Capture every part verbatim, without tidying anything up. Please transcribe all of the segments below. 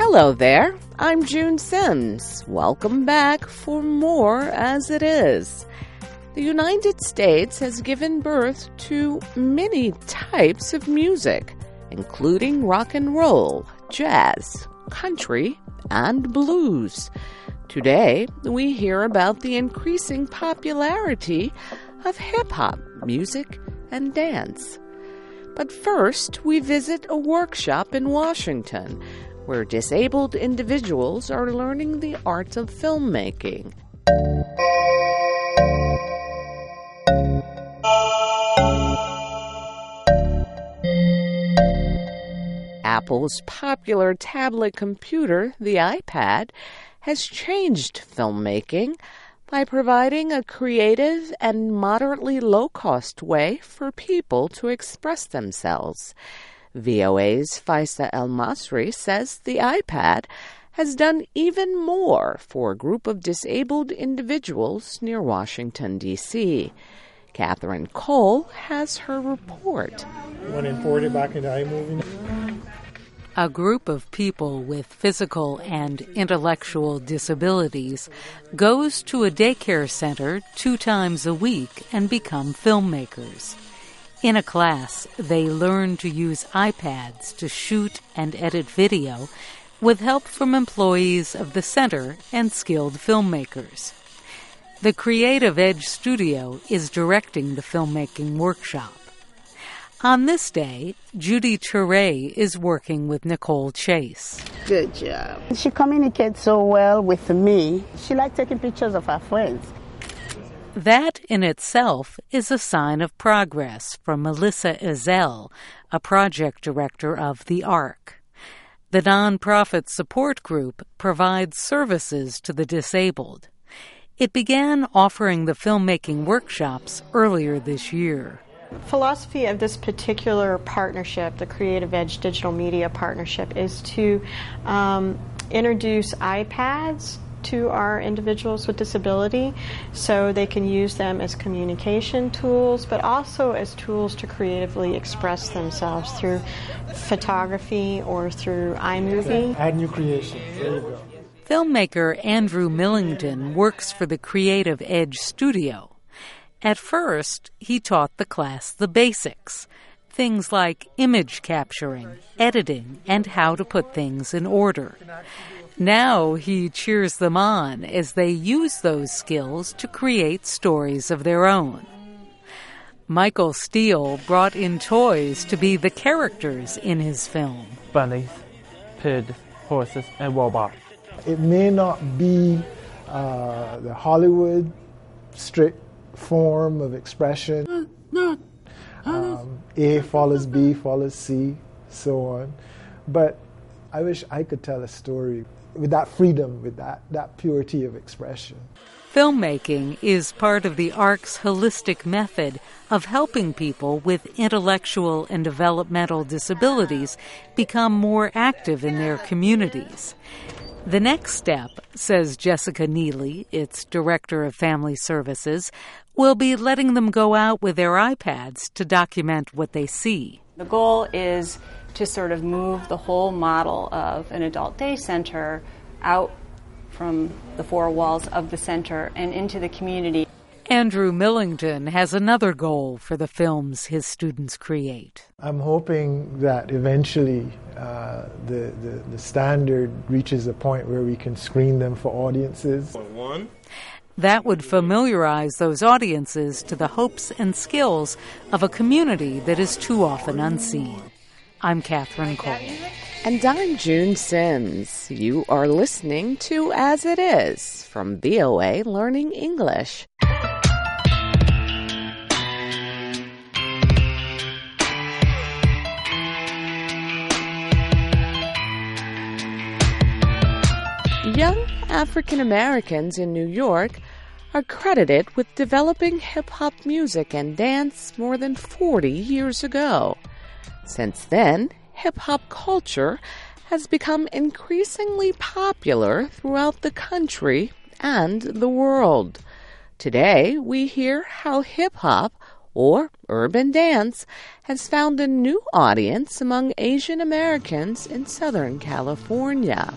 Hello there, I'm June Sims. Welcome back for more As It Is. The United States has given birth to many types of music, including rock and roll, jazz, country, and blues. Today, we hear about the increasing popularity of hip-hop music and dance. But first, we visit a workshop in Washington where disabled individuals are learning the art of filmmaking. Apple's popular tablet computer, the iPad, has changed filmmaking by providing a creative and moderately low-cost way for people to express themselves. V O A's Faisa El-Masri says the iPad has done even more for a group of disabled individuals near Washington, D C Catherine Cole has her report. When imported back into iMovie. A group of people with physical and intellectual disabilities goes to a daycare center two times a week and become filmmakers. In a class, they learn to use iPads to shoot and edit video with help from employees of the center and skilled filmmakers. The Creative Edge Studio is directing the filmmaking workshop. On this day, Judy Ture is working with Nicole Chase. Good job. She communicates so well with me. She likes taking pictures of her friends. That in itself is a sign of progress from Melissa Ezel, a project director of The Arc. The nonprofit support group provides services to the disabled. It began offering the filmmaking workshops earlier this year. Philosophy of this particular partnership, the Creative Edge Digital Media Partnership, is to um, introduce iPads to our individuals with disability so they can use them as communication tools, but also as tools to creatively express themselves through photography or through iMovie. Add new creations. There you go. Filmmaker Andrew Millington works for the Creative Edge Studio. At first, he taught the class the basics, things like image capturing, editing, and how to put things in order. Now he cheers them on as they use those skills to create stories of their own. Michael Steele brought in toys to be the characters in his film. Bunnies, pigs, horses, and robots. It may not be uh, the Hollywood strict form of expression. Um, A follows B follows C, so on. But I wish I could tell a story with that freedom, with that, that purity of expression. Filmmaking is part of the Arc's holistic method of helping people with intellectual and developmental disabilities become more active in their communities. The next step, says Jessica Neely, its Director of Family Services, will be letting them go out with their iPads to document what they see. The goal is to sort of move the whole model of an adult day center out from the four walls of the center and into the community. Andrew Millington has another goal for the films his students create. I'm hoping that eventually uh, the, the, the standard reaches a point where we can screen them for audiences. One. That would familiarize those audiences to the hopes and skills of a community that is too often unseen. I'm Catherine Cole. And I'm June Sims. You are listening to As It Is from V O A Learning English. Young African Americans in New York are credited with developing hip-hop music and dance more than forty years ago. Since then, hip-hop culture has become increasingly popular throughout the country and the world. Today, we hear how hip-hop or urban dance has found a new audience among Asian Americans in Southern California.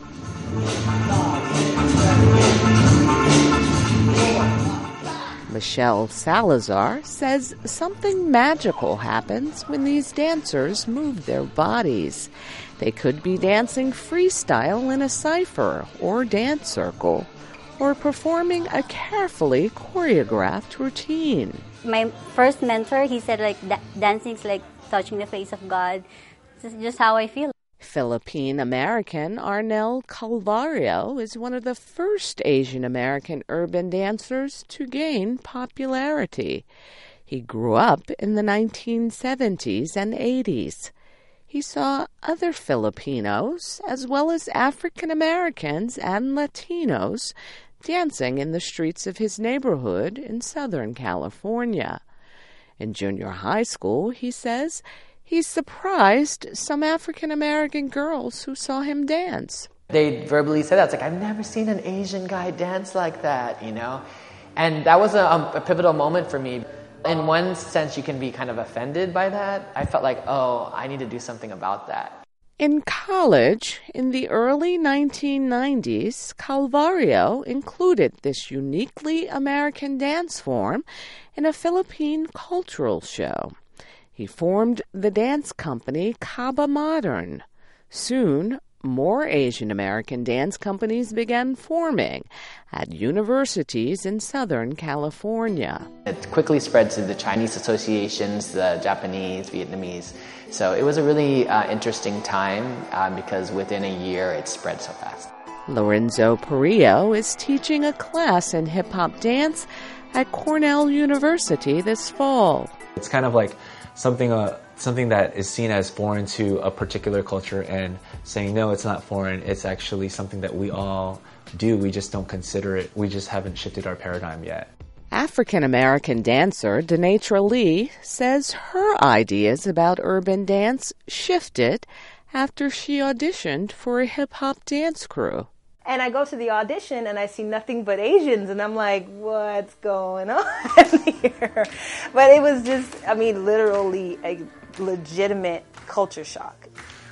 Michelle Salazar says something magical happens when these dancers move their bodies. They could be dancing freestyle in a cipher or dance circle, or performing a carefully choreographed routine. My first mentor, he said, like, da- dancing is like touching the face of God. This is just how I feel. Philippine-American Arnel Calvario is one of the first Asian-American urban dancers to gain popularity. He grew up in the nineteen seventies and eighties. He saw other Filipinos, as well as African-Americans and Latinos, dancing in the streets of his neighborhood in Southern California. In junior high school, he says, he's surprised some African-American girls who saw him dance. They verbally said that. It's like, I've never seen an Asian guy dance like that, you know? And that was a, a pivotal moment for me. In one sense, you can be kind of offended by that. I felt like, oh, I need to do something about that. In college, in the early nineteen nineties, Calvario included this uniquely American dance form in a Philippine cultural show. He formed the dance company Kaba Modern. Soon, more Asian American dance companies began forming at universities in Southern California. It quickly spread to the Chinese associations, the Japanese, Vietnamese. So it was a really uh, interesting time uh, because within a year it spread so fast. Lorenzo Perillo is teaching a class in hip-hop dance at Cornell University this fall. It's kind of like something uh, something that is seen as foreign to a particular culture and saying, no, it's not foreign. It's actually something that we all do. We just don't consider it. We just haven't shifted our paradigm yet. African-American dancer Denatra Lee says her ideas about urban dance shifted after she auditioned for a hip-hop dance crew. And I go to the audition and I see nothing but Asians and I'm like, what's going on here? But it was just, I mean, literally a legitimate culture shock.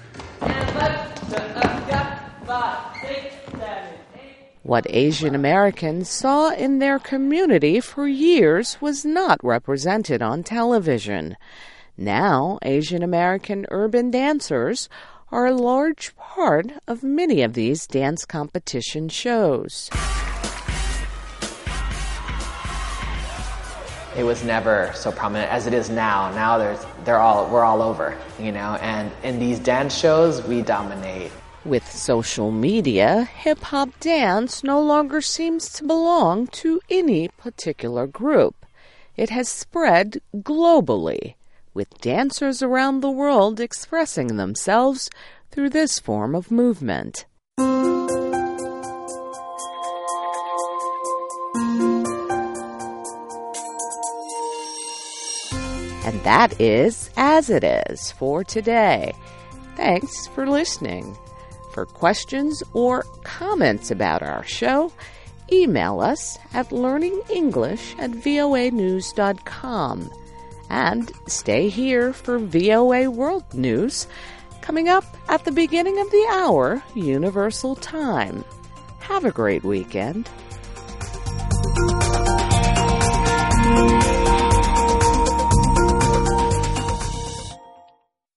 What Asian Americans saw in their community for years was not represented on television. Now, Asian American urban dancers are a large part of many of these dance competition shows. It was never so prominent as it is now. Now there's, they're all, we're all over, you know, and in these dance shows, we dominate. With social media, hip-hop dance no longer seems to belong to any particular group. It has spread globally, with dancers around the world expressing themselves through this form of movement. And that is As It Is for today. Thanks for listening. For questions or comments about our show, email us at learningenglish at voa news dot com. And stay here for V O A World News, coming up at the beginning of the hour, Universal Time. Have a great weekend.